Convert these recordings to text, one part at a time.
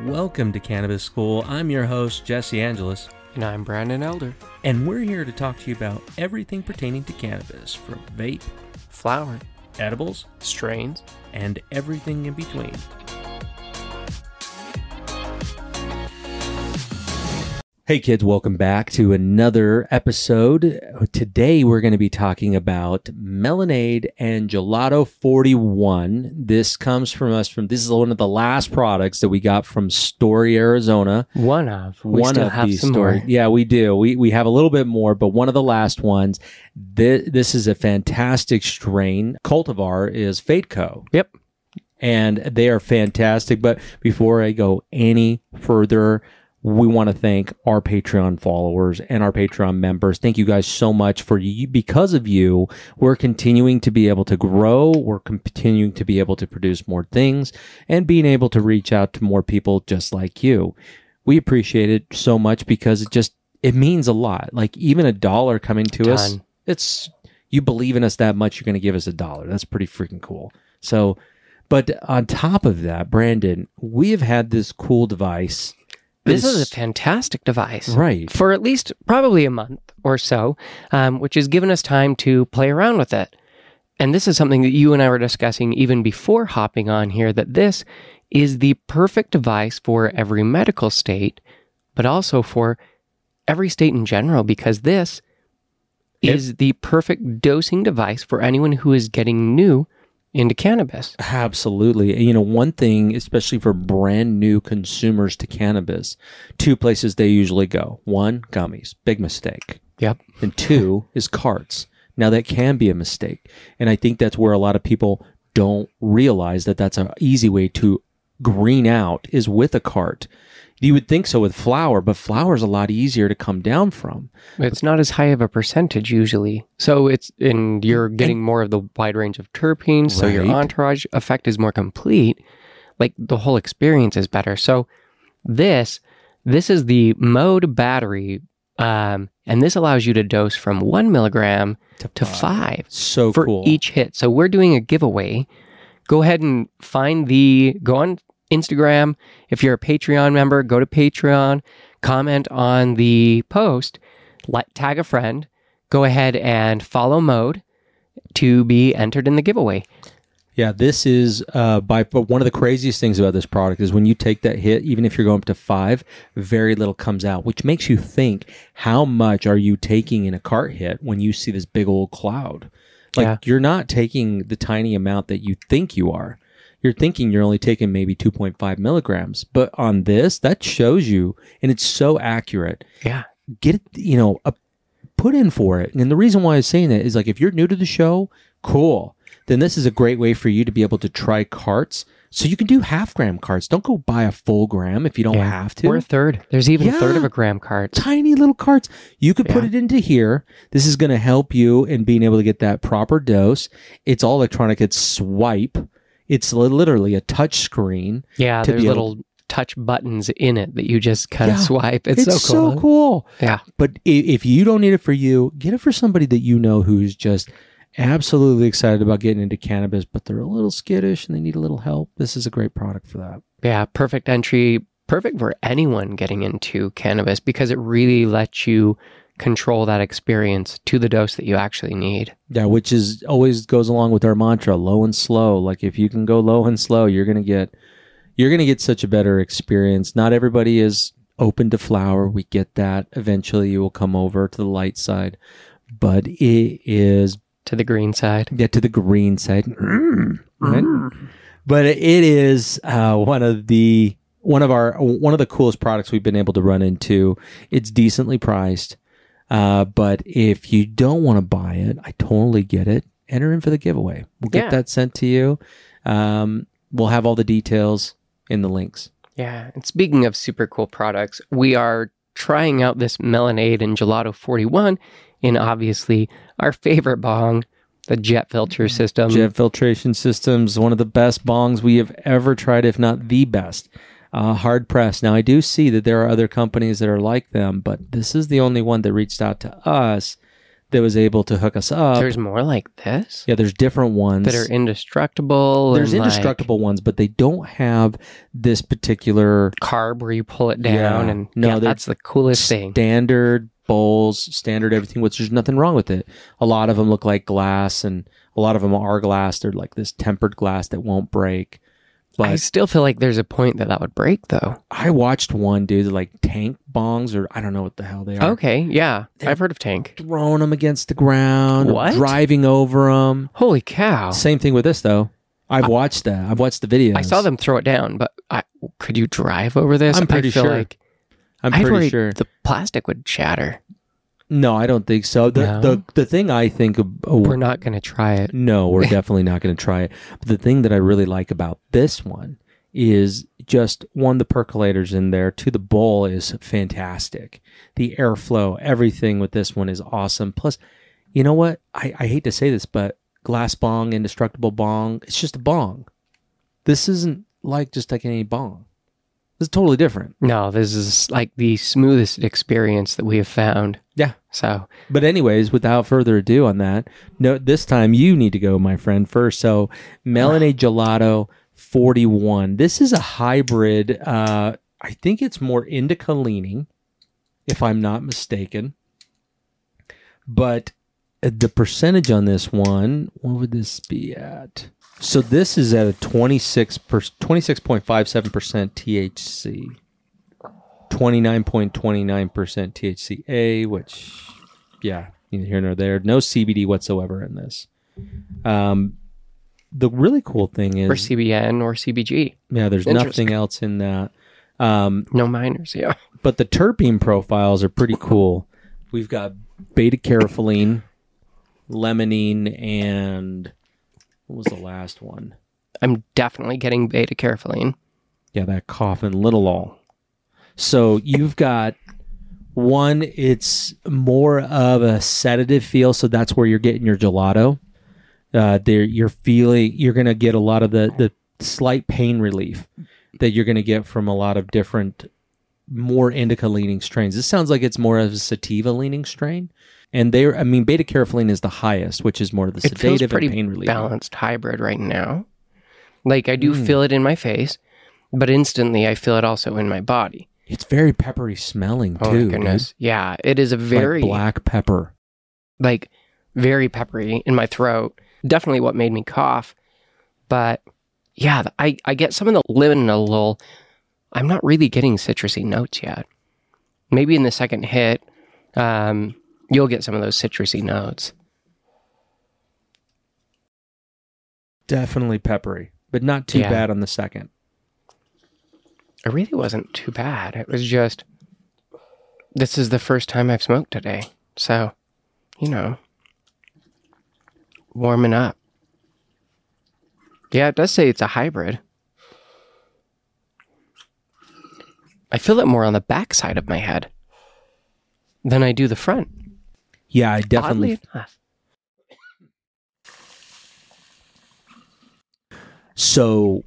Welcome to Cannabis School. I'm your host, Jesse Angeles. And I'm Brandon Elder. And we're here to talk to you about everything pertaining to cannabis, from vape, flower, edibles, strains, and everything in between. Hey kids, welcome back to another episode. Today we're going to be talking about Melonade and Gelato 41. This comes from this is one of the last products that we got from Story, Arizona. We still have some more. Yeah, we do. We have a little bit more, but one of the last ones. This is a fantastic strain. Cultivar is Fadeco. Yep. And they are fantastic. But before I go any further, we want to thank our Patreon followers and our Patreon members. Thank you guys so much for you. Because of you, we're continuing to be able to grow. We're continuing to be able to produce more things and being able to reach out to more people just like you. We appreciate it so much because it means a lot. Like even $1 coming to us, you believe in us that much, you're going to give us $1. That's pretty freaking cool. So, but on top of that, Brandon, we have had this cool device. This is a fantastic device. Right. For at least probably a month or so, which has given us time to play around with it. And this is something that you and I were discussing even before hopping on here, that this is the perfect device for every medical state, but also for every state in general, because this is the perfect dosing device for anyone who is getting new into cannabis. Absolutely. You know, one thing, especially for brand new consumers to cannabis, two places they usually go. One, gummies. Big mistake. Yep. And two is carts. Now, that can be a mistake. And I think that's where a lot of people don't realize that that's an easy way to green out is with a cart. You would think so with flower, but flower is a lot easier to come down from. It's not as high of a percentage usually. So you're getting more of the wide range of terpenes, so your entourage effect is more complete. Like the whole experience is better. So this is the Mode battery, and this allows you to dose from 1 milligram to 5. So for cool. Each hit. So we're doing a giveaway. Go ahead and go on Instagram. If you're a Patreon member, go to Patreon, comment on the post, tag a friend, go ahead and follow Mode to be entered in the giveaway. Yeah, this is but one of the craziest things about this product is when you take that hit, even if you're going up to 5, very little comes out, which makes you think, how much are you taking in a cart hit when you see this big old cloud? Like You're not taking the tiny amount that you think you are. You're thinking you're only taking maybe 2.5 milligrams. But on this, that shows you, and it's so accurate. Yeah. Get it, put in for it. And the reason why I'm saying that is, like, if you're new to the show, cool. Then this is a great way for you to be able to try carts. So you can do half-gram carts. Don't go buy a full gram if you don't have to. Or a third. There's even a third of a gram cart. Tiny little carts. You could put it into here. This is going to help you in being able to get that proper dose. It's all electronic. It's swipe. It's literally a touch screen. Yeah, there's little touch buttons in it that you just kind of swipe. It's so cool. Yeah. But if you don't need it for you, get it for somebody that you know who's just absolutely excited about getting into cannabis, but they're a little skittish and they need a little help. This is a great product for that. Yeah, perfect entry. Perfect for anyone getting into cannabis because it really lets you control that experience to the dose that you actually need. Yeah, which is always goes along with our mantra, low and slow. Like if you can go low and slow, you're gonna get such a better experience. Not everybody is open to flower. We get that. Eventually you will come over to the light side. But it is to the green side. Yeah, to the green side. Right? But it is one of the coolest products we've been able to run into. It's decently priced. But if you don't want to buy it, I totally get it. Enter in for the giveaway. We'll get that sent to you. We'll have all the details in the links. Yeah. And speaking of super cool products, we are trying out this Melonade and Gelato 41 in obviously our favorite bong, the jet filter system. Jet filtration systems, one of the best bongs we have ever tried, if not the best. Hard pressed. Now, I do see that there are other companies that are like them, but this is the only one that reached out to us that was able to hook us up. There's more like this Yeah, there's different ones that are indestructible. There's and indestructible ones, but they don't have this particular carb where you pull it down. Yeah. And No, yeah, they're that's the coolest thing. standard bowls, standard everything, which there's nothing wrong with it. A lot of them look like glass, and a lot of them are glass. They're like this tempered glass that won't break. But I still feel like there's a point that would break, though. I watched one dude like tank bongs, or I don't know what the hell they are. Okay, yeah. I've heard of tank. Throwing them against the ground, What? driving over them. Holy cow. Same thing with this though. I've watched that. I've watched the videos. I saw them throw it down, but could you drive over this? I'm pretty I feel sure. Like I'm I'd pretty worry sure. the plastic would shatter. No, I don't think so. No? The thing I think of, We're not going to try it. no, we're definitely not going to try it. But the thing that I really like about this one is just one, the percolators in there. Two, the bowl is fantastic. The airflow, everything with this one is awesome. Plus, you know what? I hate to say this, but glass bong, indestructible bong, it's just a bong. This isn't like just like any bong. This is totally different. No, this is like the smoothest experience that we have found. Yeah. So, But anyways, without further ado on that, no, this time you need to go, my friend, first. So Melanae Gelato 41. This is a hybrid. I think it's more indica leaning, if I'm not mistaken. But the percentage on this one, what would this be at? So this is at a 26.57% THC. 29.29% THCA, which, yeah, neither here nor there. No CBD whatsoever in this. The really cool thing is, or CBN or CBG. yeah, there's Interesting. nothing else in that. No minors, yeah. But the terpene profiles are pretty cool. We've got beta carotene, limonene, and what was the last one? I'm definitely getting beta carotene. Yeah, that coffin, linalool. So you've got one, it's more of a sedative feel, so that's where you're getting your gelato. There, you're going to get a lot of the slight pain relief that you're going to get from a lot of different, more indica leaning strains. This sounds like it's more of a sativa leaning strain. And beta carotene is the highest, which is more of the It feels sedative pretty and pain relief. balanced hybrid right now. Like, I do feel it in my face, but instantly I feel it also in my body. It's very peppery smelling Oh too. my goodness. Yeah, it is a Dude. very, Like black pepper. like, very peppery in my throat. Definitely what made me cough. But yeah, I get some of the limonene. I'm not really getting citrusy notes yet. Maybe in the second hit, you'll get some of those citrusy notes. Definitely peppery, but not too Yeah. bad on the second. It really wasn't too bad. It was just, this is the first time I've smoked today. So, warming up. Yeah, it does say it's a hybrid. I feel it more on the back side of my head than I do the front. Yeah, I definitely. Oddly enough. So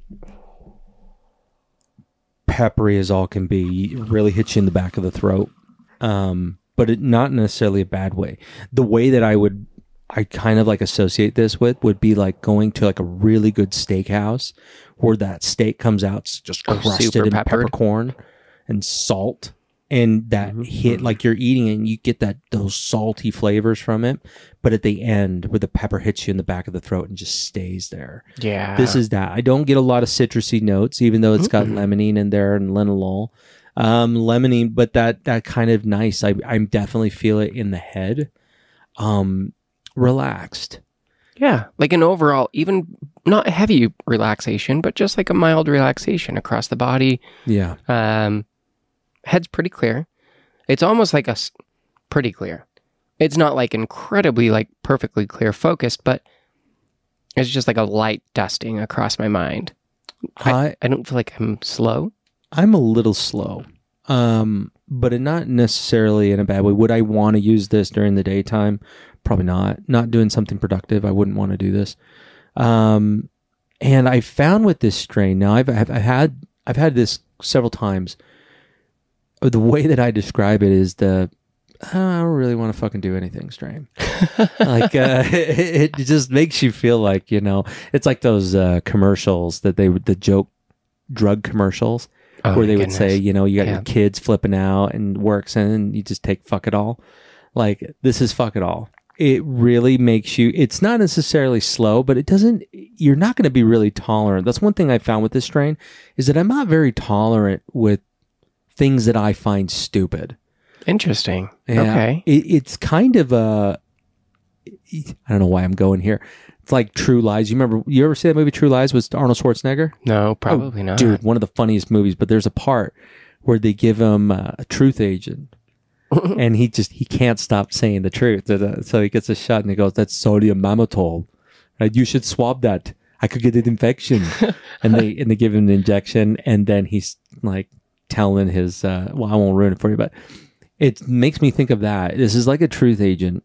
peppery as all can be. It really hits you in the back of the throat, but not necessarily a bad way. The way that I kind of like associate this with would be like going to like a really good steakhouse where that steak comes out it's just crusted super in peppered. peppercorn and salt, and that hit like you're eating it and you get those salty flavors from it, but at the end where the pepper hits you in the back of the throat and just stays there. Yeah. This is that. I don't get a lot of citrusy notes, even though it's got limonene in there and linalool. Limonene, but that kind of nice. I definitely feel it in the head. Relaxed. Yeah, like an overall, even not heavy relaxation, but just like a mild relaxation across the body. Yeah. Head's pretty clear. It's almost like pretty clear. It's not like incredibly like perfectly clear focused, but it's just like a light dusting across my mind. I don't feel like I'm slow. I'm a little slow, but not necessarily in a bad way. Would I want to use this during the daytime? Probably not. Not doing something productive. I wouldn't want to do this. And I found with this strain, now I've had this several times. The way that I describe it is I don't really want to fucking do anything strain. Like it just makes you feel like, it's like those commercials that the joke drug commercials where they would say, you got your kids flipping out and works and you just take fuck it all. Like, this is fuck it all. It really makes you, it's not necessarily slow, but you're not going to be really tolerant. That's one thing I found with this strain is that I'm not very tolerant with things that I find stupid. Interesting. Yeah, okay. It's kind of I don't know why I'm going here. It's like True Lies. You ever see that movie True Lies with Arnold Schwarzenegger? No, probably not. Dude, one of the funniest movies, but there's a part where they give him a truth agent and he can't stop saying the truth. So he gets a shot and he goes, "That's sodium mannitol. Right? You should swab that. I could get an infection." and they give him an injection and then he's like telling his, I won't ruin it for you, but it makes me think of that. This is like a truth agent.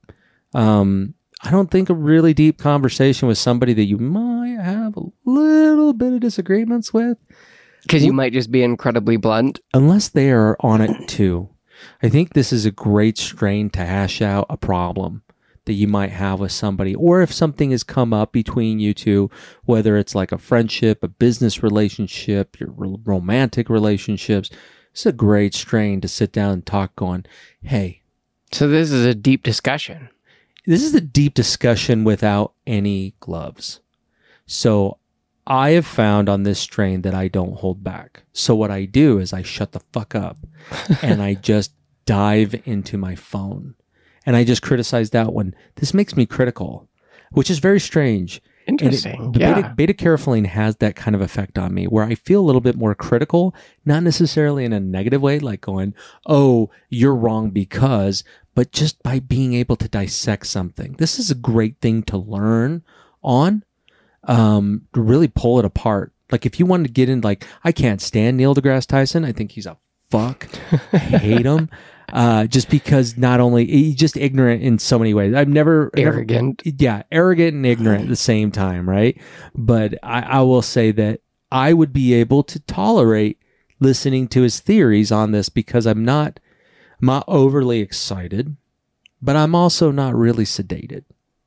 I don't think a really deep conversation with somebody that you might have a little bit of disagreements with. Because you might just be incredibly blunt. Unless they are on it too. I think this is a great strain to hash out a problem that you might have with somebody. Or if something has come up between you two, whether it's like a friendship, a business relationship, your romantic relationships. It's a great strain to sit down and talk going, hey. So this is a deep discussion. This is a deep discussion without any gloves. So I have found on this strain that I don't hold back. So what I do is I shut the fuck up and I just dive into my phone. And I just criticize that one. This makes me critical, which is very strange. Interesting. Beta-carotene has that kind of effect on me where I feel a little bit more critical, not necessarily in a negative way, like going, oh, you're wrong because, but just by being able to dissect something. This is a great thing to learn on, to really pull it apart. Like if you wanted to get in, like, I can't stand Neil deGrasse Tyson. I think he's a fuck. I hate him. Just because not only he's just ignorant in so many ways. Arrogant. Arrogant and ignorant at the same time, right? But I will say that I would be able to tolerate listening to his theories on this because I'm not overly excited, but I'm also not really sedated.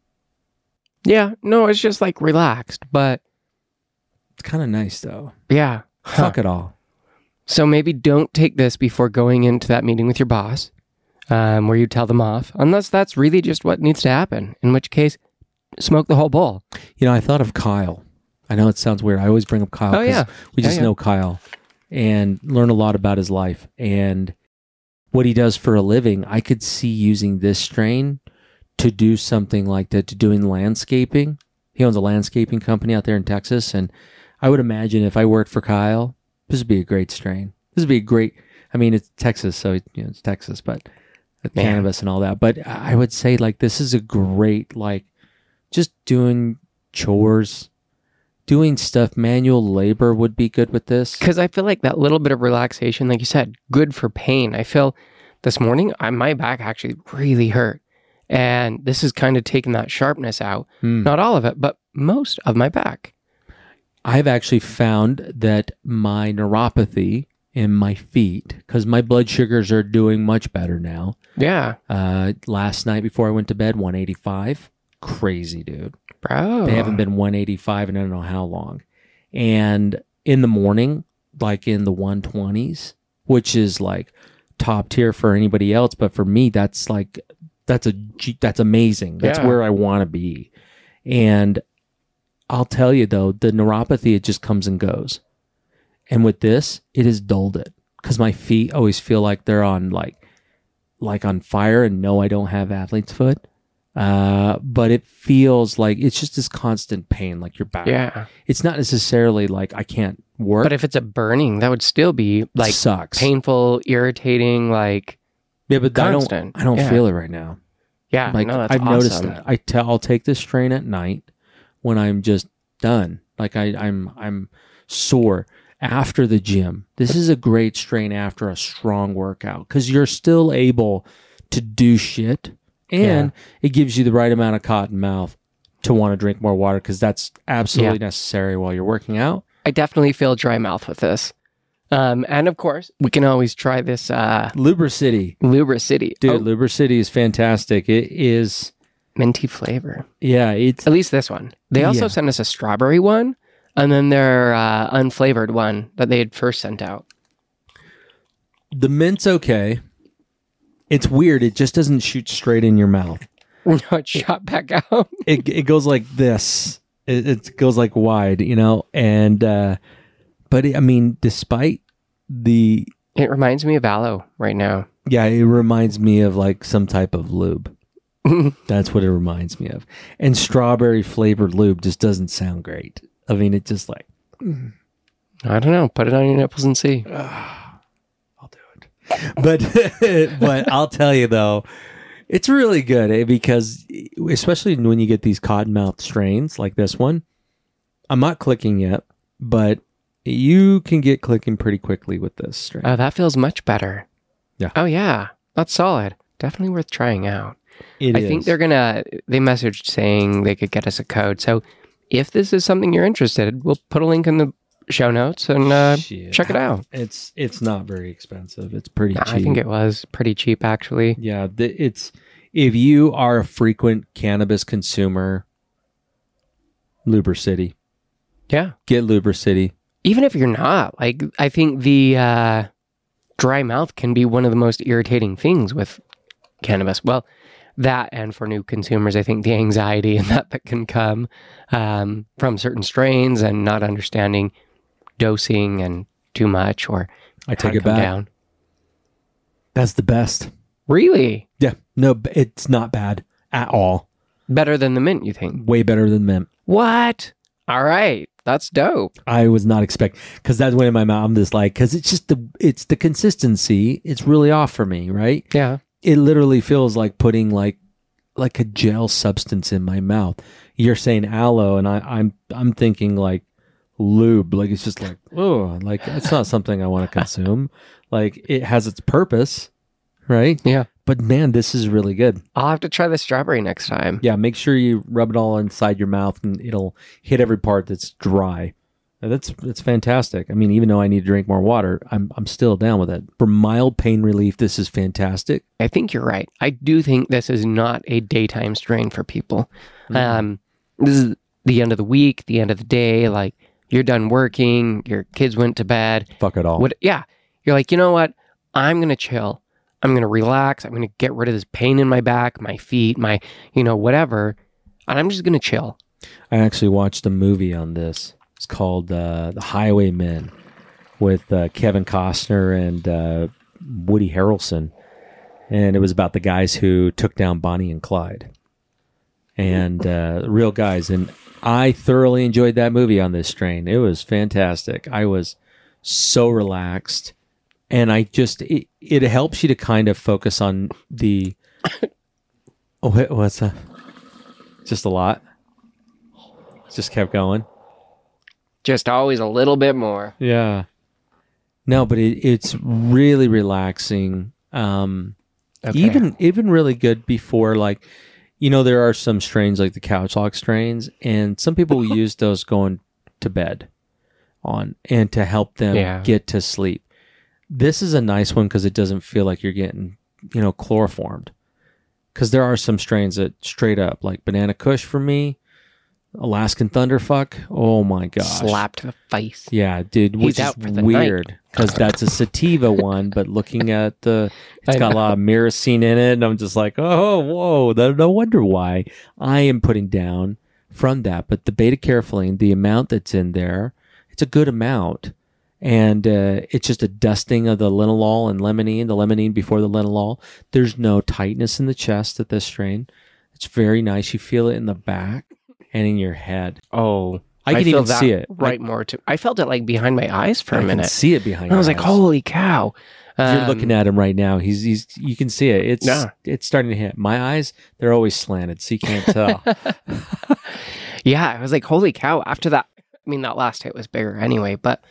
Yeah, no, it's just like relaxed, but it's kind of nice though. Yeah. Fuck it all. So maybe don't take this before going into that meeting with your boss, where you tell them off, unless that's really just what needs to happen, in which case, smoke the whole bowl. I thought of Kyle. I know it sounds weird. I always bring up Kyle because we just know Kyle and learn a lot about his life and what he does for a living. I could see using this strain to do something like that, to doing landscaping. He owns a landscaping company out there in Texas, and I would imagine if I worked for Kyle, this would be a great strain. This would be a great, it's Texas, so it's Texas, but cannabis and all that. But I would say like this is a great, like just doing chores, doing stuff, manual labor would be good with this. Because I feel like that little bit of relaxation, like you said, good for pain. I feel this morning, my back actually really hurt. And this is kind of taking that sharpness out. Not all of it, but most of my back. I've actually found that my neuropathy in my feet, because my blood sugars are doing much better now. Yeah. Last night before I went to bed, 185. Crazy, dude. Bro. They haven't been 185 in I don't know how long. And in the morning, like in the 120s, which is like top tier for anybody else. But for me, that's amazing. That's where I want to be. And I'll tell you though, the neuropathy, it just comes and goes. And with this, it has dulled it because my feet always feel like they're on like on fire. And no, I don't have athlete's foot. But it feels like it's just this constant pain, like your back. Yeah. It's not necessarily like I can't work. But if it's a burning, that would still be like sucks. Painful, irritating, like but constant. I don't feel it right now. Yeah, like no, that's I've awesome. noticed that. I'll take this strain at night when I'm just done. Like I'm sore after the gym. This is a great strain after a strong workout because you're still able to do shit. And it gives you the right amount of cotton mouth to want to drink more water because that's absolutely necessary while you're working out. I definitely feel dry mouth with this. And of course, we can always try this Lubricity. Lubricity. Dude, Lubricity is fantastic. It is... Minty flavor. Yeah, it's... At least this one. They also sent us a strawberry one, and then their unflavored one that they had first sent out. The mint's okay. It's weird. It just doesn't shoot straight in your mouth. No, it shot back out. It goes like this. It goes like wide, you know? And, but I mean, despite the... It reminds me of aloe right now. Yeah, it reminds me of like some type of lube. That's what it reminds me of. And strawberry flavored lube just doesn't sound great. I mean, it just like... I don't know. Put it on your nipples and see. I'll do it. But I'll tell you though, it's really good because especially when you get these cottonmouth strains like this one, I'm not clicking yet, but you can get clicking pretty quickly with this strain. Oh, that feels much better. Yeah. Oh, yeah. That's solid. Definitely worth trying out. I think they messaged saying they could get us a code. So if this is something you're interested in, we'll put a link in the show notes and check it out. It's not very expensive. It's pretty cheap. I think it was pretty cheap, actually. Yeah. It's if you are a frequent cannabis consumer, Lubricity. Yeah. Get Lubricity. Even if you're not, like, I think the dry mouth can be one of the most irritating things with cannabis. Well, that and for new consumers, I think the anxiety and that can come from certain strains and not understanding dosing and too much or I take it back. Down. That's the best. Really? Yeah. No, it's not bad at all. Better than the mint, you think? Way better than mint. What? All right. That's dope. I was not expecting, because that went in my mouth. I'm just like, because it's just it's the consistency. It's really off for me, right? Yeah. It literally feels like putting like a gel substance in my mouth. You're saying aloe, and I'm thinking like lube. Like it's just like, oh, like it's not something I want to consume. Like it has its purpose, right? Yeah. But man, this is really good. I'll have to try the strawberry next time. Yeah, make sure you rub it all inside your mouth, and it'll hit every part that's dry. That's fantastic. I mean, even though I need to drink more water, I'm still down with it. For mild pain relief, this is fantastic. I think you're right. I do think this is not a daytime strain for people. Mm-hmm. This is the end of the week, the end of the day. Like you're done working, your kids went to bed. Fuck it all. Yeah, you're like, you know what? I'm gonna chill. I'm going to relax. I'm going to get rid of this pain in my back, my feet, my, whatever. And I'm just going to chill. I actually watched a movie on this. It's called The Highwaymen with Kevin Costner and Woody Harrelson. And it was about the guys who took down Bonnie and Clyde. And real guys. And I thoroughly enjoyed that movie on this strain. It was fantastic. I was so relaxed. And I just, it helps you to kind of focus on the, what's that? Just a lot. Just kept going. Just always a little bit more. Yeah. No, but it's really relaxing. Okay. Even really good before, like, there are some strains like the couch lock strains, and some people use those going to bed on and to help them get to sleep. This is a nice one because it doesn't feel like you're getting, chloroformed. Because there are some strains that straight up, like Banana Kush for me, Alaskan Thunderfuck. Oh my gosh. Slap to the face. Yeah, dude. Which is weird because that's a sativa one, but looking at it's got a lot of myrcene in it, and I'm just like, oh, whoa, no wonder why. I am putting down from that. But the beta-carotene, the amount that's in there, it's a good amount. And it's just a dusting of the linalool and limonene, the limonene before the linalool. There's no tightness in the chest at this strain. It's very nice. You feel it in the back and in your head. Oh, I can even see it. I felt it like behind my eyes for a minute. I can see it behind your eyes. I was like, holy cow. You're looking at him right now. You can see it. It's starting to hit. My eyes, they're always slanted, so you can't tell. Yeah, I was like, holy cow. After that, that last hit was bigger anyway, but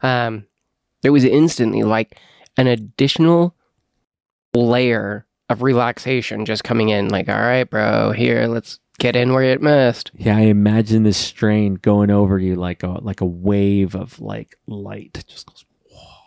it was instantly like an additional layer of relaxation just coming in. Like, all right, bro, here, let's get in where it missed. Yeah, I imagine this strain going over you like a wave of like light. It just goes, whoa.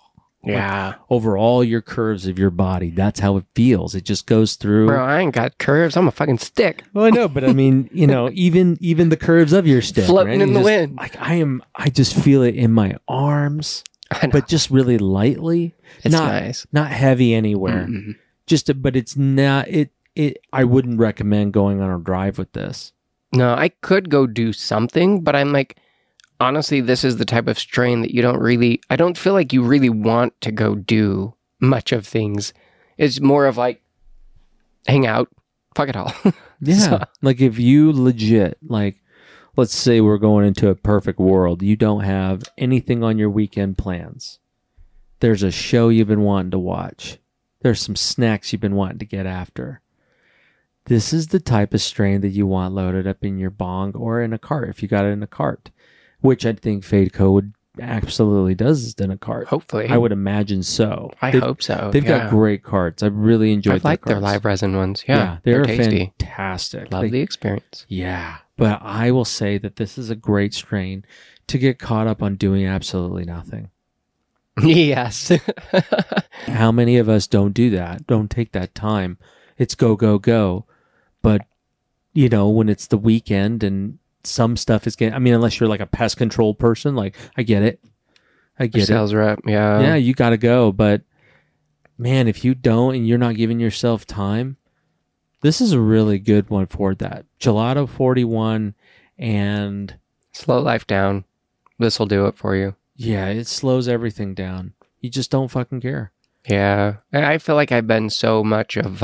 Yeah. over all your curves of your body. That's how it feels. It just goes through. Bro, I ain't got curves. I'm a fucking stick. Well, I know, but I mean, even the curves of your stick, Floating right? in the Just, wind. Like I just feel it in my arms, I know. but just really lightly. It's not, nice. Not heavy anywhere. Mm-mm. But it's not it. I wouldn't recommend going on a drive with this. No, I could go do something, but I'm like, honestly, this is the type of strain that I don't feel like you really want to go do much of things. It's more of like, hang out, fuck it all. Yeah. So- Like if you legit, like, let's say we're going into a perfect world. You don't have anything on your weekend plans. There's a show you've been wanting to watch. There's some snacks you've been wanting to get after. This is the type of strain that you want loaded up in your bong or in a cart if you got it in a cart, which I think Fadeco would absolutely does in a cart. Hopefully. I would imagine so. I hope so. They've got great carts. I've really enjoyed I like their carts. live resin ones. Yeah, they're tasty. fantastic. Love the experience. Yeah, but I will say that this is a great strain to get caught up on doing absolutely nothing. Yes. How many of us don't do that? Don't take that time. It's go, go, go. But, when it's the weekend and some stuff is getting, I mean, unless you're like a pest control person, like, I get it. Sales rep, yeah. Yeah, you got to go. But, man, if you don't and you're not giving yourself time, this is a really good one for that. Gelato 41 and... Slow life down. This will do it for you. Yeah, it slows everything down. You just don't fucking care. Yeah. I feel like I've been so much of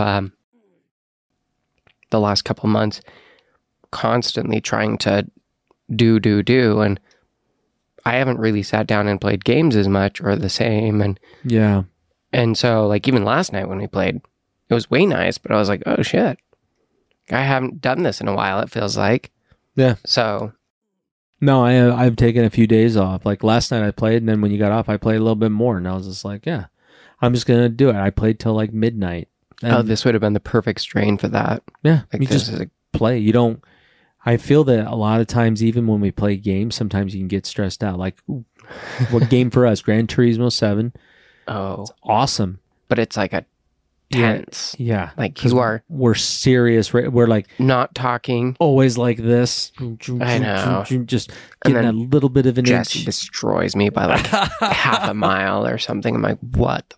the last couple months constantly trying to do. And I haven't really sat down and played games as much or the same. Yeah. And so, like, even last night when we played, it was way nice, but I was like, oh, shit. I haven't done this in a while, it feels like. Yeah. So... No, I've taken a few days off. Like last night I played, and then when you got off, I played a little bit more. And I was just like, yeah, I'm just going to do it. I played till like midnight. And this would have been the perfect strain for that. yeah, Like, you this just is play. You don't, I feel that a lot of times, even when we play games, sometimes you can get stressed out. Like, what game for us? Gran Turismo 7. Oh. Awesome. But it's like a tense. Yeah. Like, 'Cause you are we're serious. We're like not talking. always like this. I know. Just And getting a then little bit of an Jesse inch. destroys me by like half a mile or something. I'm like, what?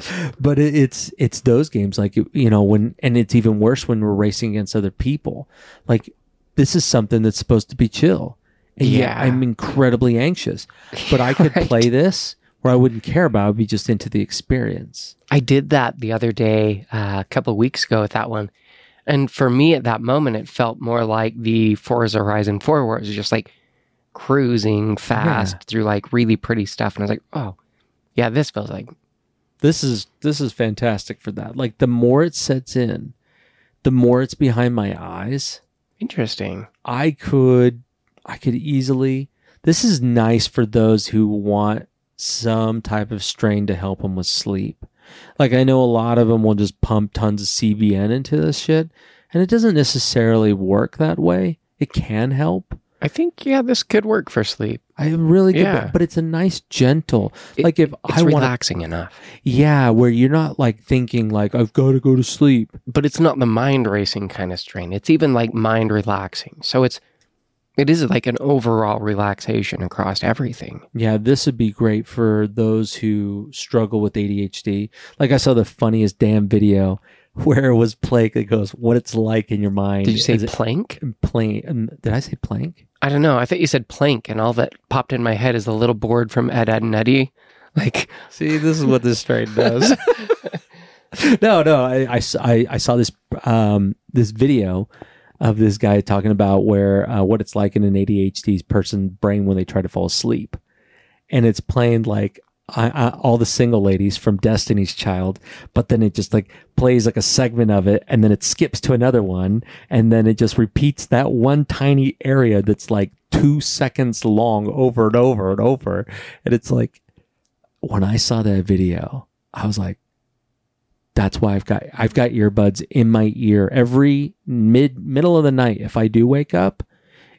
But it's those games like, when, and it's even worse when we're racing against other people. Like, this is something that's supposed to be chill. And yet Yeah. I'm incredibly anxious. But I could Right. play this where I wouldn't care about it. I'd be just into the experience. I did that the other day, a couple of weeks ago with that one. And for me at that moment, it felt more like the Forza Horizon 4, where it was just like cruising fast through like really pretty stuff. And I was like, oh, yeah, this feels like... This is fantastic for that. Like, the more it sets in, the more it's behind my eyes. Interesting. I could easily, this is nice for those who want some type of strain to help them with sleep. Like, I know a lot of them will just pump tons of CBN into this shit, and it doesn't necessarily work that way. It can help. I think, yeah, this could work for sleep. I really good, Yeah. but it's a nice gentle, like if It's I want, relaxing enough. yeah, where you're not like thinking like I've got to go to sleep. But it's not the mind racing kind of strain. It's even like mind relaxing. So it is like an overall relaxation across everything. Yeah, this would be great for those who struggle with ADHD. Like, I saw the funniest damn video where it was Plank that goes, what it's like in your mind. Did you say Is it plank? plank? Did I say plank? I don't know. I thought you said plank, and all that popped in my head is the little board from Ed, Ed, and Eddie. Like, See, this is what this strain does. No, I saw this this video of this guy talking about where what it's like in an ADHD person's brain when they try to fall asleep, and it's playing like all the single ladies from Destiny's Child, but then it just like plays like a segment of it, and then it skips to another one, and then it just repeats that one tiny area that's like 2 seconds long over and over and over, and it's like, when I saw that video, I was like, that's why I've got earbuds in my ear every middle of the night. If I do wake up,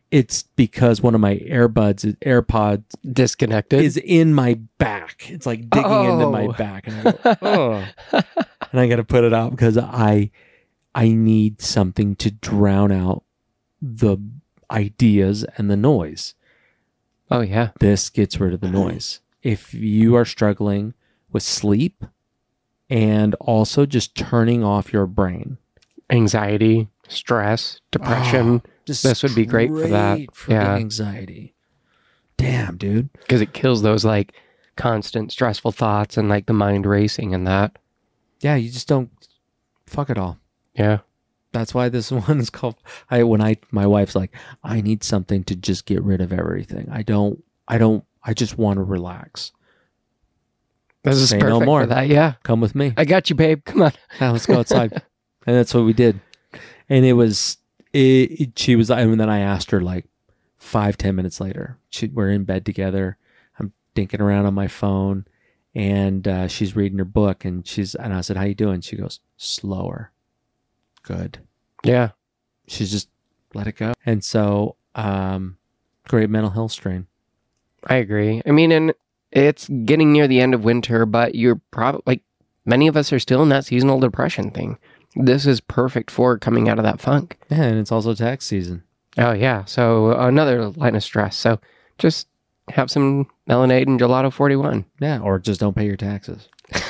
it's because one of my AirPods Disconnected. is in my back. It's like digging into my back, and I go, oh, and I got to put it out because I need something to drown out the ideas and the noise. Oh yeah. This gets rid of the noise. If you are struggling with sleep and also just turning off your brain, Anxiety, stress, depression. This would be great for that. For Yeah. anxiety. Damn, dude. Because it kills those like constant stressful thoughts and like the mind racing and that. Yeah, you just don't fuck it all. Yeah. That's why this one is called. My wife's like, I need something to just get rid of everything. I just want to relax. This is Say perfect no more. for that. Yeah. Come with me. I got you, babe. Come on. Yeah, let's go outside. And that's what we did. And she was, and then I asked her like 5-10 minutes later, we're in bed together. I'm dinking around on my phone and she's reading her book and I said, how you doing? She goes, slower. Good. Yeah. She's just let it go. And so, great mental health strain. I agree. I mean, and it's getting near the end of winter, but you're probably like many of us are still in that seasonal depression thing. This is perfect for coming out of that funk. Yeah, and it's also tax season. Oh, yeah. So another line of stress. So just have some Melonade and Gelato 41. Yeah, or just don't pay your taxes.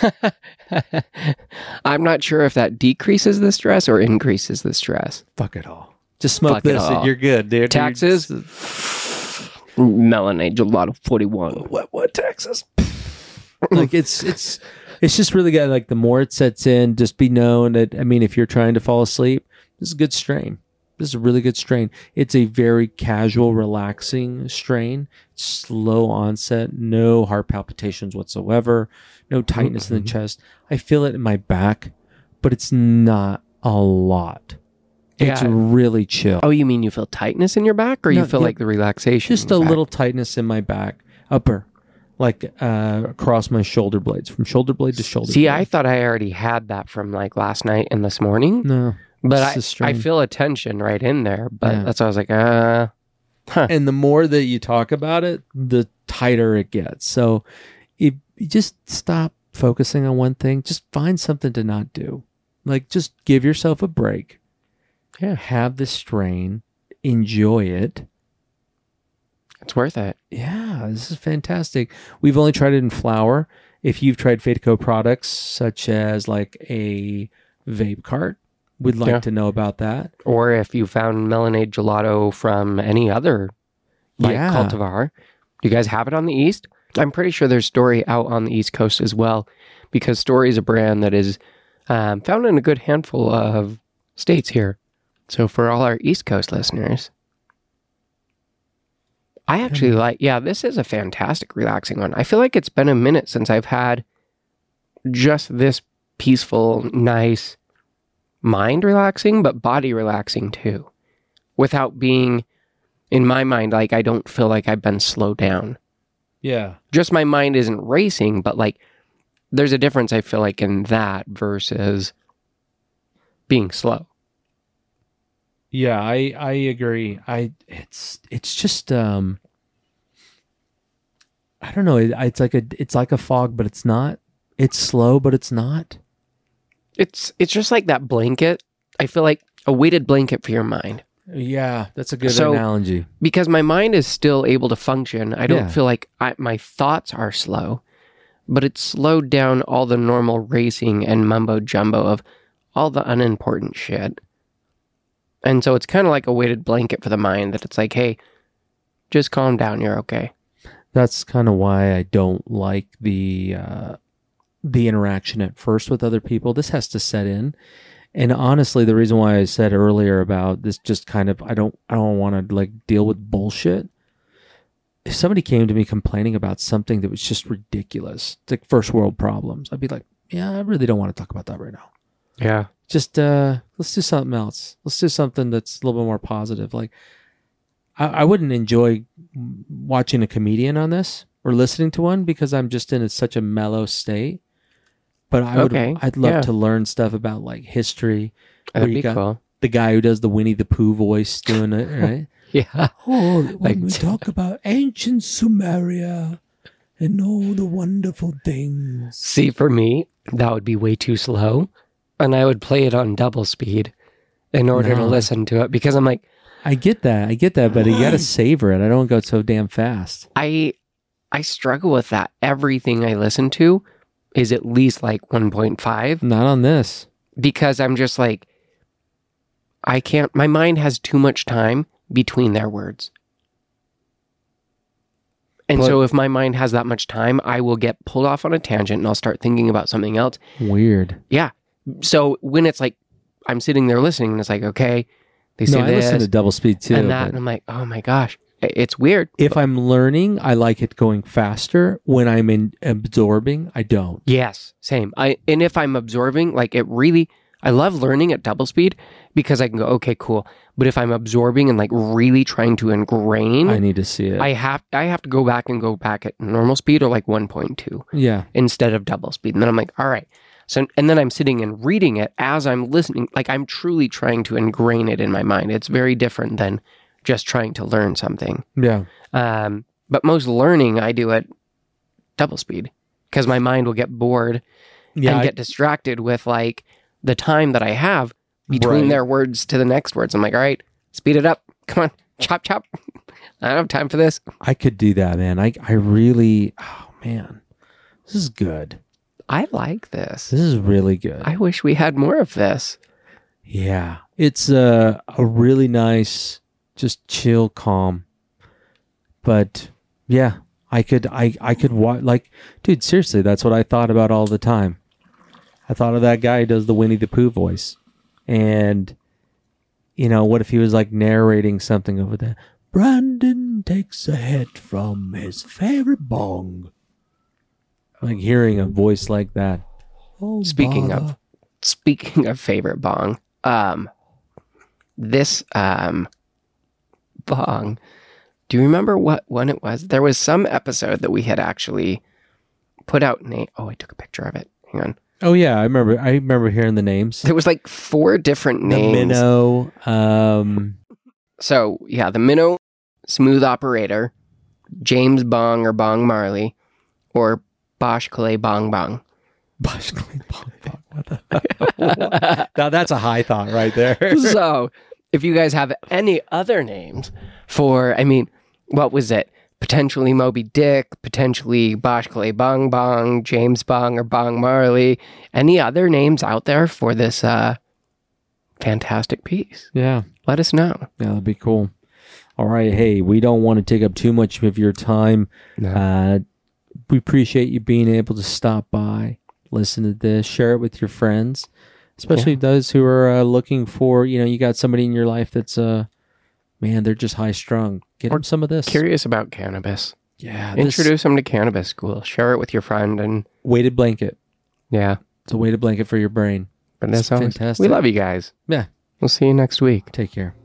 I'm not sure if that decreases the stress or increases the stress. Fuck it all. Just smoke Fuck it this all. and you're good, dude. Taxes? Melonade Gelato 41. What taxes? Like it's just really good. Like the more it sets in, just be known that, I mean, if you're trying to fall asleep, this is a good strain. This is a really good strain. It's a very casual, relaxing strain. Slow onset, no heart palpitations whatsoever, no tightness in the chest. I feel it in my back, but it's not a lot. It's Yeah. really chill. Oh, you mean you feel tightness in your back or you No, feel yeah. like the relaxation? Just a little tightness in my back, upper, like across my shoulder blades, from shoulder blade to shoulder See, blade. I thought I already had that from like last night and this morning, No. but it's a I strain. feel a tension right in there. But Yeah. that's why I was like, And the more that you talk about it, the tighter it gets. So if you just stop focusing on one thing, just find something to not do. Like just give yourself a break. Yeah. Have the strain, enjoy it. it's worth it. Yeah, this is fantastic. We've only tried it in flower. If you've tried Fadeco products, such as like a vape cart, we'd like Yeah. to know about that. Or if you found Melonade Gelato from any other like Yeah. cultivar. Do you guys have it on the East? I'm pretty sure there's Story out on the East Coast as well, because Story is a brand that is found in a good handful of states here. So for all our East Coast listeners, I actually this is a fantastic relaxing one. I feel like it's been a minute since I've had just this peaceful, nice mind relaxing, but body relaxing too, without being, in my mind, like I don't feel like I've been slowed down. Yeah. Just my mind isn't racing, but like there's a difference I feel like in that versus being slow. Yeah, I agree. It's just I don't know. It's like a fog, but it's not. It's slow, but it's not. It's just like that blanket. I feel like a weighted blanket for your mind. Yeah, that's a good So- analogy. Because my mind is still able to function. I don't Yeah. feel like my thoughts are slow, but it's slowed down all the normal racing and mumbo jumbo of all the unimportant shit. And so it's kind of like a weighted blanket for the mind that it's like, hey, just calm down. You're okay. That's kind of why I don't like the interaction at first with other people. This has to set in. And honestly, the reason why I said earlier about this, just kind of, I don't want to like deal with bullshit. If somebody came to me complaining about something that was just ridiculous, like first world problems, I'd be like, yeah, I really don't want to talk about that right now. Yeah. Just let's do something else. Let's do something that's a little bit more positive. Like I wouldn't enjoy watching a comedian on this or listening to one because I'm just in such a mellow state. But I'd love to learn stuff about like history. That'd where you be got cool. the guy who does the Winnie the Pooh voice doing it, right? Yeah. Oh, when Like- we talk about ancient Sumeria and all the wonderful things. See, for me, that would be way too slow. And I would play it on double speed in order to No. listen to it because I'm like, I get that, but you got to savor it. I don't go so damn fast. I struggle with that. Everything I listen to is at least like 1.5 Not on this. because I'm just like, I can't, my mind has too much time between their words. And But- so if my mind has that much time, I will get pulled off on a tangent and I'll start thinking about something else. Weird. Yeah. So when it's like, I'm sitting there listening and it's like, okay, they say No, I listen this to double speed too. and that. but And I'm like, oh my gosh, it's weird. if I'm learning, I like it going faster. When I'm absorbing, I don't. Yes, same. And if I'm absorbing, like it really, I love learning at double speed because I can go, okay, cool. But if I'm absorbing and like really trying to ingrain, I need to see it. I have to go back at normal speed or like 1.2 yeah. instead of double speed. And then I'm like, all right. So, and then I'm sitting and reading it as I'm listening. Like I'm truly trying to ingrain it in my mind. It's very different than just trying to learn something. Yeah. But most learning I do at double speed because my mind will get bored Yeah. and get distracted with like the time that I have between Right. their words to the next words. I'm like, all right, speed it up. Come on, chop, chop. I don't have time for this. I could do that, man. I really, oh man, this is good. I like this. This is really good. I wish we had more of this. Yeah. It's a really nice, just chill, calm. But yeah, I could watch, like, dude, seriously, that's what I thought about all the time. I thought of that guy who does the Winnie the Pooh voice. And, you know, what if he was like narrating something over there? Brandon takes a hit from his favorite bong. Like hearing a voice like that. Oh, Speaking bother. of favorite bong, this bong. Do you remember what one it was? There was some episode that we had actually put out. Oh, I took a picture of it. Hang on. Oh yeah, I remember hearing the names. There was like 4 different The names. minnow. So yeah, the minnow, smooth operator, James Bong or Bong Marley, or Bosch Clay Bong Bong. Bosch Clay Bong Bong. What the? Now that's a high thought right there. So if you guys have any other names for, I mean, what was it? Potentially Moby Dick, potentially Bosch Clay Bong Bong, James Bong or Bong Marley. Any other names out there for this fantastic piece? Yeah, Let us know. that'd be cool. All right, hey, we don't want to take up too much of your time. We appreciate you being able to stop by, listen to this, share it with your friends, especially those who are looking for, you got somebody in your life that's, man, they're just high strung. Get them some of this. Curious about cannabis. Yeah. This Introduce them to cannabis school. Share it with your friend and weighted blanket. yeah. It's a weighted blanket for your brain. But It's that's always fantastic. We love you guys. Yeah. We'll see you next week. Take care.